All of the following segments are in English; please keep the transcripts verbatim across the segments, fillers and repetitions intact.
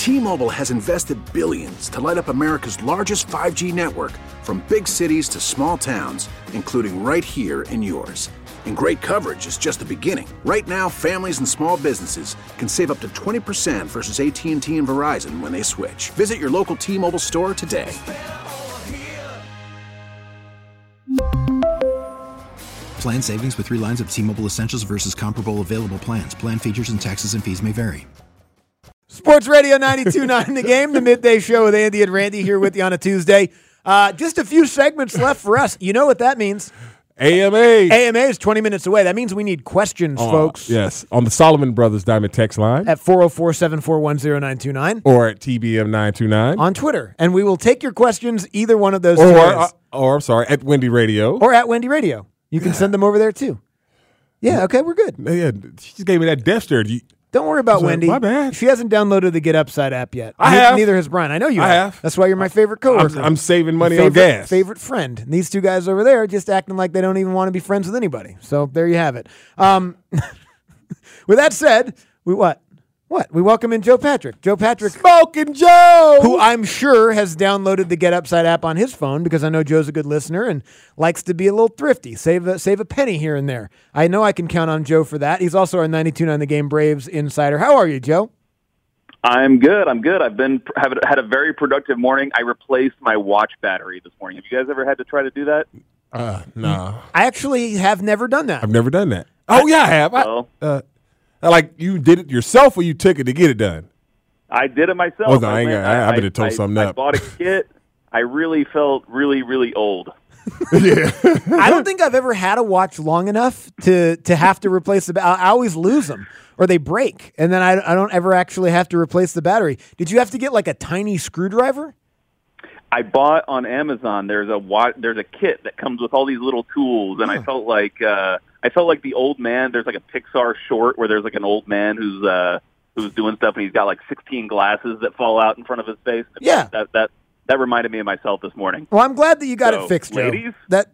T-Mobile has invested billions to light up America's largest five G network, from big cities to small towns, including right here in yours. And great coverage is just the beginning. Right now, families and small businesses can save up to twenty percent versus A T and T and Verizon when they switch. Visit your local T-Mobile store today. Plan savings with three lines of T-Mobile Essentials versus comparable available plans. Plan features and taxes and fees may vary. Sports Radio ninety-two point nine The Game, the midday show with Andy and Randy here with you on a Tuesday. Uh, just a few segments left for us. You know what that means. A M A. A M A is twenty minutes away. That means we need questions, uh, folks. Yes, on the Solomon Brothers Diamond text line. At four oh four, seven four one, oh nine two nine. Or at T B M nine two nine. On Twitter. And we will take your questions either one of those or, two ways. uh, or, I'm sorry, at Wendy Radio. Or at Wendy Radio. You can send them over there, too. Yeah, okay, we're good. Yeah, she just gave me that death stare. You, Don't worry about like, Wendy. my bad. She hasn't downloaded the Get Upside app yet. I Ne- have. Neither has Brian. I know you I have. have. That's why you're my favorite coworker. I'm, I'm saving money favorite, on gas. Favorite friend. And these two guys over there are just acting like they don't even want to be friends with anybody. So there you have it. Um, with that said, we what? What? We welcome in Joe Patrick. Joe Patrick. Smoking Joe! Who I'm sure has downloaded the Get Upside app on his phone, because I know Joe's a good listener and likes to be a little thrifty, save a, save a penny here and there. I know I can count on Joe for that. He's also our ninety-two point nine The Game Braves insider. How are you, Joe? I'm good. I'm good. I've been have had a very productive morning. I replaced my watch battery this morning. Have you guys ever had to try to do that? Uh, no. I actually have never done that. I've never done that. Oh, yeah, I have. I, Well, uh, like, you did it yourself or you took it to get it done? I did it myself. Oh, no, I ain't went- got- I- I better tow I, something I up. bought a kit. I really felt really, really old. Yeah. I don't think I've ever had a watch long enough to to have to replace the ba- I I always lose them or they break, and then I, I don't ever actually have to replace the battery. Did you have to get like a tiny screwdriver? I bought on Amazon. There's a wa- there's a kit that comes with all these little tools, and I felt like uh, I felt like the old man. There's like a Pixar short where there's like an old man who's uh, who's doing stuff, and he's got like sixteen glasses that fall out in front of his face. Yeah. that that that reminded me of myself this morning. Well, I'm glad that you got So, it fixed, Joe. ladies? That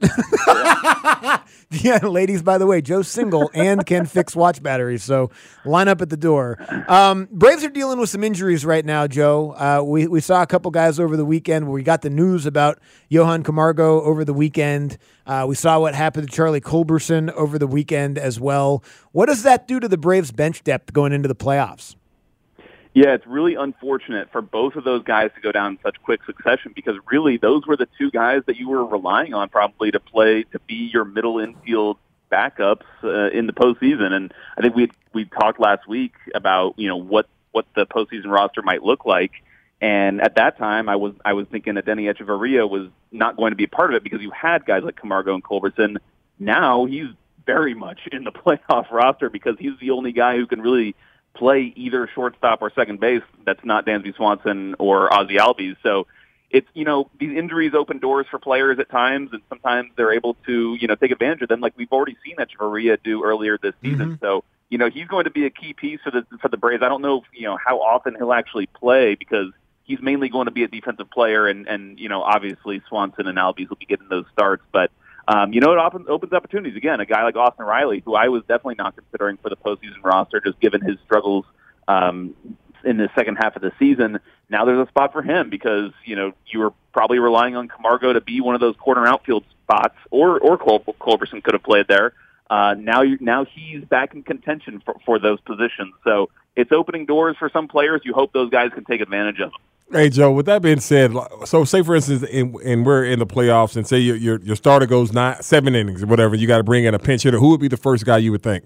yeah, ladies. By the way, Joe's single and can fix watch batteries, so line up at the door. Um, Braves are dealing with some injuries right now, Joe. Uh, we we saw a couple guys over the weekend where we got the news about Johan Camargo over the weekend. Uh, we saw what happened to Charlie Culberson over the weekend as well. What does that do to the Braves bench depth going into the playoffs? Yeah, it's really unfortunate for both of those guys to go down in such quick succession, because really those were the two guys that you were relying on probably to play, to be your middle infield backups uh, in the postseason. And I think we we talked last week about, you know, what what the postseason roster might look like. And at that time, I was I was thinking that Denny Echeverria was not going to be a part of it because you had guys like Camargo and Culberson. Now he's very much in the playoff roster because he's the only guy who can really play either shortstop or second base that's not Dansby Swanson or Ozzie Albies. So it's, you know, these injuries open doors for players at times, and sometimes they're able to, you know, take advantage of them, like we've already seen Echeverria do earlier this season. Mm-hmm. So, you know, he's going to be a key piece for the for the Braves. I don't know, if, you know, how often he'll actually play because he's mainly going to be a defensive player, and, and you know, obviously Swanson and Albies will be getting those starts. But, um, you know, it opens, opens opportunities. Again, a guy like Austin Riley, who I was definitely not considering for the postseason roster, just given his struggles um, in the second half of the season. Now there's a spot for him because, you know, you were probably relying on Camargo to be one of those corner outfield spots, or, or Cul- Culberson could have played there. Uh, now, you, now he's back in contention for, for those positions. So it's opening doors for some players. You hope those guys can take advantage of them. Hey, Joe, with that being said, so say, for instance, in, and we're in the playoffs, and say your your, your starter goes nine, seven innings or whatever, you got to bring in a pinch hitter. Who would be the first guy you would think?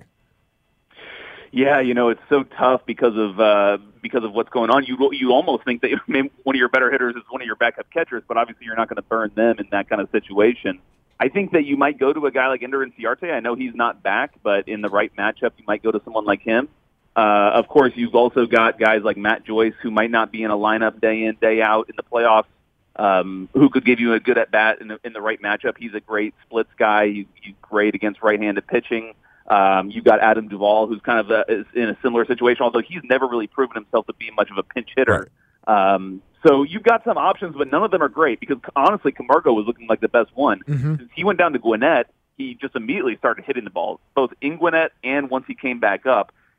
Yeah, you know, it's so tough because of uh, because of what's going on. You you almost think that maybe one of your better hitters is one of your backup catchers, but obviously you're not going to burn them in that kind of situation. I think that you might go to a guy like Ender Inciarte. I know he's not back, but in the right matchup, you might go to someone like him. Uh, of course, you've also got guys like Matt Joyce, who might not be in a lineup day in, day out in the playoffs, um, who could give you a good at-bat in the, in the right matchup. He's a great splits guy. He's, he's great against right-handed pitching. Um, you've got Adam Duvall, who's kind of a, is in a similar situation, although he's never really proven himself to be much of a pinch hitter. Right. Um, so you've got some options, but none of them are great because, honestly, Camargo was looking like the best one. Mm-hmm. Since he went down to Gwinnett, he just immediately started hitting the ball, both in Gwinnett and once he came back up.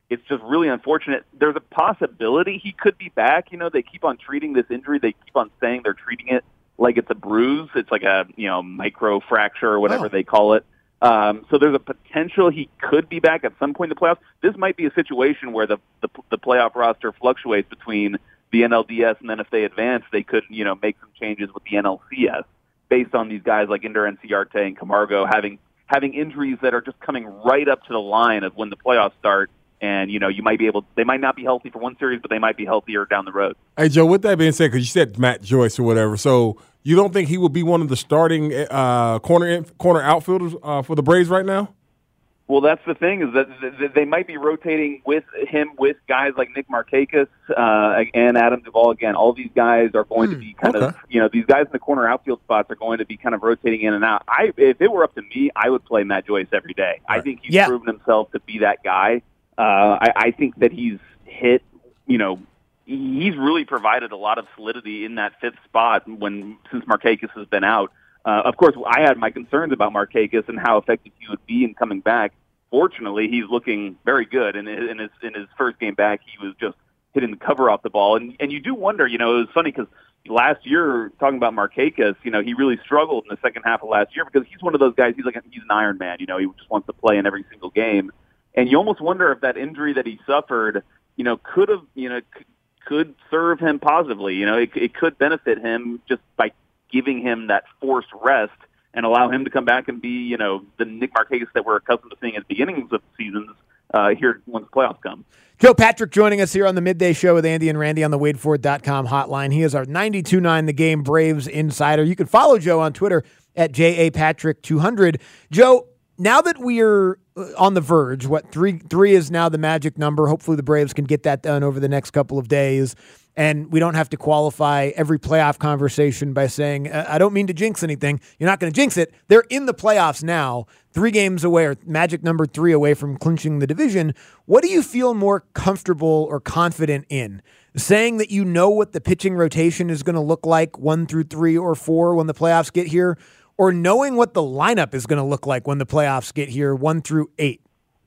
It's just really unfortunate. There's a possibility he could be back. You know, they keep on treating this injury. They keep on saying they're treating it like it's a bruise. It's like a, you know, micro fracture or whatever oh. they call it. Um, so there's a potential he could be back at some point in the playoffs. This might be a situation where the, the the playoff roster fluctuates between the N L D S, and then if they advance, they could, you know, make some changes with the N L C S based on these guys like Ender Inciarte and Camargo having having injuries that are just coming right up to the line of when the playoffs start. And, you know, you might be able – they might not be healthy for one series, but they might be healthier down the road. Hey, Joe, with that being said, because you said Matt Joyce or whatever, so you don't think he will be one of the starting uh, corner in, corner outfielders uh, for the Braves right now? Well, that's the thing is that they might be rotating with him with guys like Nick Markakis uh, and Adam Duvall. Again, all these guys are going hmm, to be kind okay. of – you know, these guys in the corner outfield spots are going to be kind of rotating in and out. I, if it were up to me, I would play Matt Joyce every day. Right. I think he's yeah. proven himself to be that guy. Uh, I, I think that he's hit, you know, he's really provided a lot of solidity in that fifth spot when since Markakis has been out. Uh, of course, I had my concerns about Markakis and how effective he would be in coming back. Fortunately, he's looking very good, and in his in his first game back, he was just hitting the cover off the ball. And and you do wonder, you know, it was funny because last year, talking about Markakis, you know, he really struggled in the second half of last year because he's one of those guys. He's like a, he's an Iron Man, you know, he just wants to play in every single game. And you almost wonder if that injury that he suffered, you know, could have, you know, c- could serve him positively. You know, it, it could benefit him just by giving him that forced rest and allow him to come back and be, you know, the Nick Markakis that we're accustomed to seeing at the beginnings of seasons uh, here once the playoffs come. Joe Patrick joining us here on the Midday Show with Andy and Randy on the Wade Ford dot com hotline. He is our ninety-two point nine The Game Braves insider. You can follow Joe on Twitter at J A Patrick two hundred. Joe, now that we are on the verge, what three three is now the magic number. Hopefully the Braves can get that done over the next couple of days, and we don't have to qualify every playoff conversation by saying, I don't mean to jinx anything. You're not going to jinx it. They're in the playoffs now, three games away, or magic number three away from clinching the division. What do you feel more comfortable or confident in? Saying that you know what the pitching rotation is going to look like one through three or four when the playoffs get here, or knowing what the lineup is going to look like when the playoffs get here, one through eight?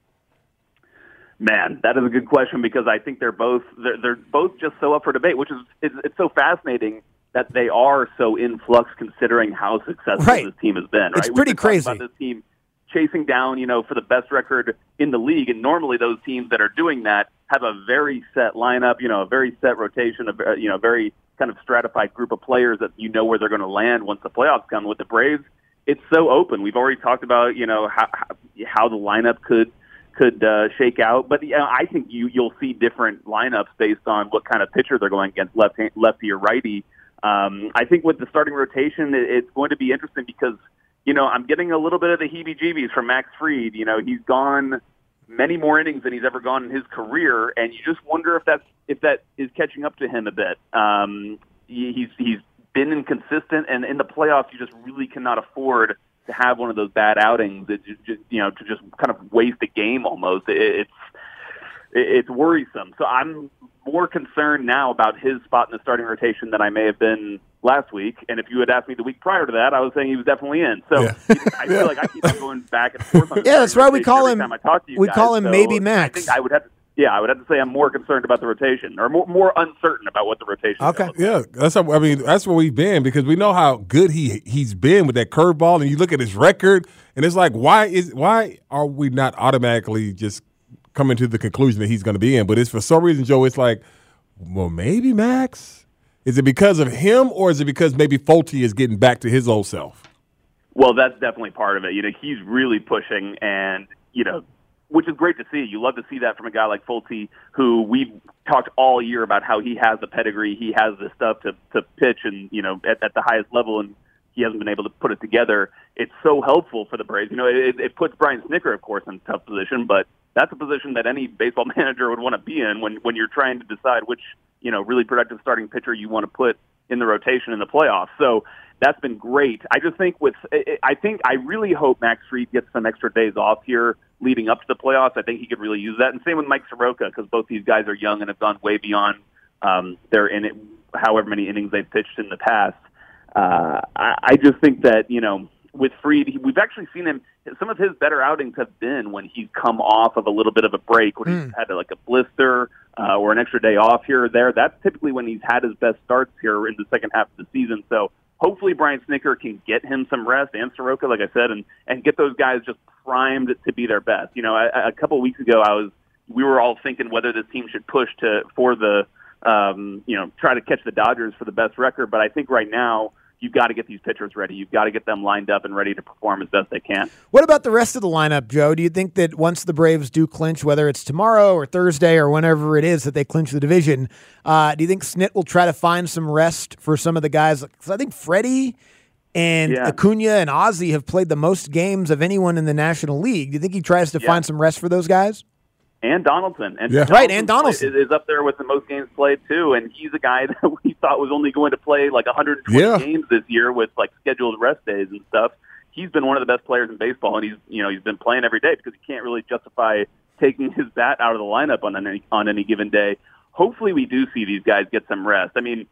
Man, that is a good question because I think they're both they're, they're both just so up for debate, which is it's, it's so fascinating that they are so in flux considering how successful right. this team has been. Right? It's pretty crazy. About this team chasing down, you know, for the best record in the league, and normally those teams that are doing that have a very set lineup, you know, a very set rotation, a you know, very kind of stratified group of players that you know where they're going to land once the playoffs come. With the Braves, it's so open. We've already talked about, you know, how how the lineup could could uh, shake out, but you know, I think you you'll see different lineups based on what kind of pitcher they're going against, left lefty or righty. Um, I think with the starting rotation, it, it's going to be interesting because you know I'm getting a little bit of the heebie-jeebies from Max Fried. You know, he's gone many more innings than he's ever gone in his career, and you just wonder if that's if that is catching up to him a bit. Um, he, he's he's been inconsistent, and in the playoffs, you just really cannot afford to have one of those bad outings that just, just you know to just kind of waste a game almost. It, it's it's worrisome. So I'm more concerned now about his spot in the starting rotation than I may have been last week. And if you had asked me the week prior to that, I was saying he was definitely in. So yeah. I feel yeah. like I keep on going back and forth. On yeah, that's why we call him. Time I talk to you we guys. call him so maybe Max. I think I would have to. Yeah, I would have to say I'm more concerned about the rotation, or more, more uncertain about what the rotation is. Okay, yeah, that's how, I mean that's where we've been because we know how good he he's been with that curveball, and you look at his record, and it's like why is why are we not automatically just coming to the conclusion that he's going to be in? But it's for some reason, Joe, it's like, well, maybe Max. Is it because of him, or is it because maybe Folty is getting back to his old self? Well, that's definitely part of it. You know, he's really pushing, and you know. Which is great to see. You love to see that from a guy like Folty, who we've talked all year about how he has the pedigree, he has the stuff to to pitch, and you know at, at the highest level, and he hasn't been able to put it together. It's so helpful for the Braves. You know, it, it puts Brian Snitker, of course, in a tough position, but that's a position that any baseball manager would want to be in when when you're trying to decide which you know really productive starting pitcher you want to put in the rotation in the playoffs. So that's been great. I just think with I think I really hope Max Fried gets some extra days off here leading up to the playoffs. I think he could really use that. And same with Mike Soroka, because both these guys are young and have gone way beyond um, their in it, however many innings they've pitched in the past. Uh, I, I just think that, you know, with Fried, he, we've actually seen him. Some of his better outings have been when he's come off of a little bit of a break, when mm. he's had like a blister uh, or an extra day off here or there. That's typically when he's had his best starts here in the second half of the season. So hopefully Brian Snitker can get him some rest, and Soroka, like I said, and, and get those guys just primed to be their best. You know, a, a couple of weeks ago, I was we were all thinking whether this team should push to for the um, you know try to catch the Dodgers for the best record. But I think right now, you've got to get these pitchers ready. You've got to get them lined up and ready to perform as best they can. What about the rest of the lineup, Joe? Do you think that once the Braves do clinch, whether it's tomorrow or Thursday or whenever it is that they clinch the division, uh, do you think Snit will try to find some rest for some of the guys? Because I think Freddie and yeah. Acuna and Ozzie have played the most games of anyone in the National League. Do you think he tries to yeah. find some rest for those guys? And Donaldson. And yeah. Donaldson right, and Donaldson. Is, is up there with the most games played, too. And he's a guy that we thought was only going to play like one hundred twenty yeah. games this year with like scheduled rest days and stuff. He's been one of the best players in baseball, and he's you know he's been playing every day because he can't really justify taking his bat out of the lineup on any, on any given day. Hopefully we do see these guys get some rest. I mean,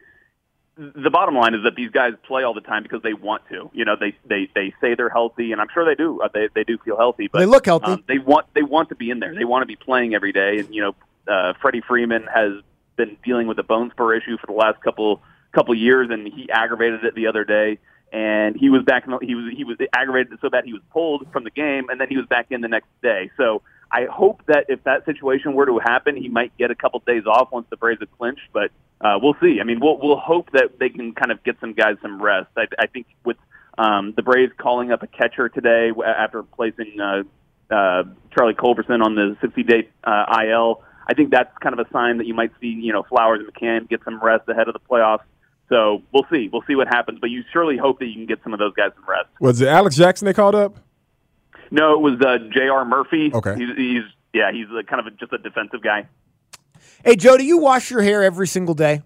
the bottom line is that these guys play all the time because they want to. You know, they they, they say they're healthy, and I'm sure they do. Uh, they they do feel healthy, but they look healthy. Um, they want they want to be in there. They want to be playing every day. And you know, uh, Freddie Freeman has been dealing with a bone spur issue for the last couple couple years, and he aggravated it the other day. And he was back. In the, he was he was aggravated so bad he was pulled from the game, and then he was back in the next day. So I hope that if that situation were to happen, he might get a couple days off once the Braves have clinched, but. Uh, we'll see. I mean, we'll we'll hope that they can kind of get some guys some rest. I, I think with um, the Braves calling up a catcher today after placing uh, uh, Charlie Culberson on the sixty-day uh, I L, I think that's kind of a sign that you might see, you know, Flowers and McCann get some rest ahead of the playoffs. So we'll see. We'll see what happens. But you surely hope that you can get some of those guys some rest. Was it Alex Jackson they called up? No, it was uh, J R Murphy. Okay. He's, he's yeah, he's a, kind of a, just a defensive guy. Hey, Joe, do you wash your hair every single day?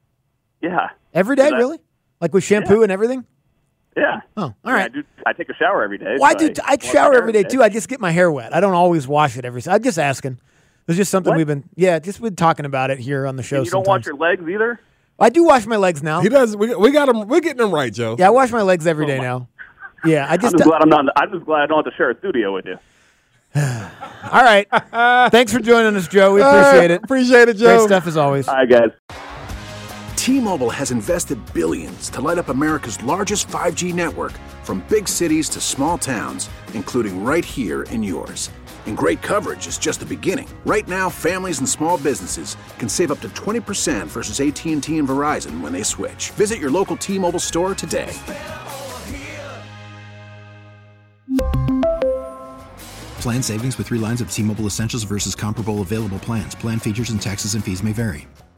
Yeah. Every day, that, really? Like with shampoo yeah. and everything? Yeah. Oh, all yeah, right. I, do, I take a shower every day. Well, I so do. I, I shower every day, too. I just get my hair wet. I don't always wash it every. I'm just asking. It's just something what? we've been, yeah, just been talking about it here on the show. And you don't sometimes. wash your legs either? I do wash my legs now. He does. We, we got him. We're getting them right, Joe. Yeah, I wash my legs every day oh, now. Yeah, I just. I'm just glad I'm not. I'm just glad I don't have to share a studio with you. All right. Thanks for joining us, Joe. We appreciate it. Appreciate it, Joe. Great stuff as always. All right, guys. T-Mobile has invested billions to light up America's largest five G network, from big cities to small towns, including right here in yours. And great coverage is just the beginning. Right now, families and small businesses can save up to twenty percent versus A T and T and Verizon when they switch. Visit your local T-Mobile store today. Plan savings with three lines of T-Mobile Essentials versus comparable available plans. Plan features and taxes and fees may vary.